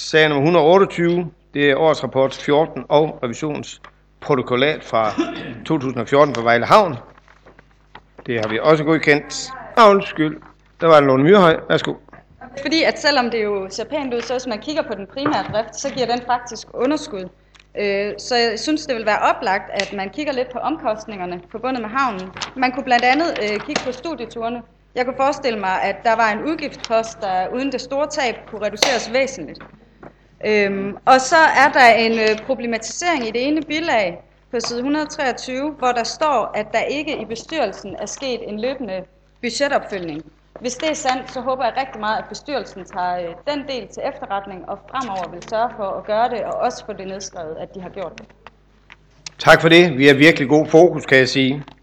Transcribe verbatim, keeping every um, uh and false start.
Sag nummer et hundrede og otteogtyve, det er årsrapport fjorten og revisionsprotokollat fra to tusind og fjorten for Vejle Havn. Det har vi også godkendt. Ah, undskyld, der var Lone Myrhøj. Værsgo. Fordi at selvom det jo ser pænt ud, så hvis man kigger på den primære drift, så giver den faktisk underskud. Så jeg synes, det vil være oplagt, at man kigger lidt på omkostningerne forbundet med havnen. Man kunne blandt andet kigge på studieturene. Jeg kunne forestille mig, at der var en udgiftspost, der uden det store tab kunne reduceres væsentligt. Og så er der en problematisering i det ene bilag på side et hundrede og treogtyve, hvor der står, at der ikke i bestyrelsen er sket en løbende budgetopfølgning. Hvis det er sandt, så håber jeg rigtig meget, at bestyrelsen tager den del til efterretning og fremover vil sørge for at gøre det, og også få det nedskrevet, at de har gjort det. Tak for det. Vi har virkelig god fokus, kan jeg sige.